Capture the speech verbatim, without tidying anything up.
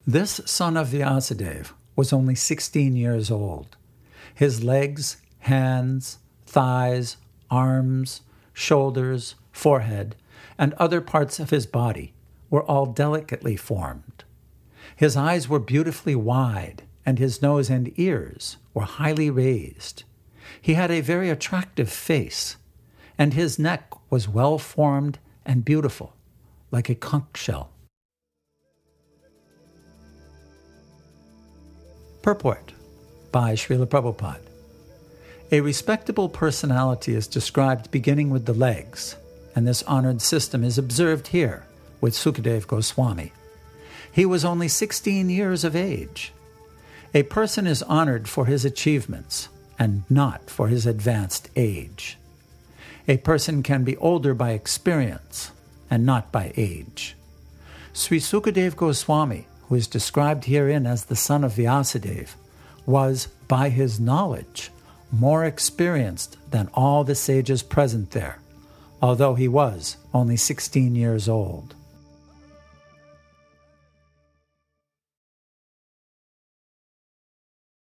This son of Vyasadeva was only sixteen years old. His legs, hands, thighs, arms, shoulders, forehead, and other parts of his body were all delicately formed. His eyes were beautifully wide, and his nose and ears were highly raised. He had a very attractive face, and his neck was well formed and beautiful, like a conch shell. Purport by Srila Prabhupada. A respectable personality is described beginning with the legs, and this honored system is observed here with Sukadeva Goswami. He was only sixteen years of age. A person is honored for his achievements and not for his advanced age. A person can be older by experience and not by age. Sri Sukadeva Goswami, who is described herein as the son of Vyasadeva, was, by his knowledge, more experienced than all the sages present there, although he was only sixteen years old.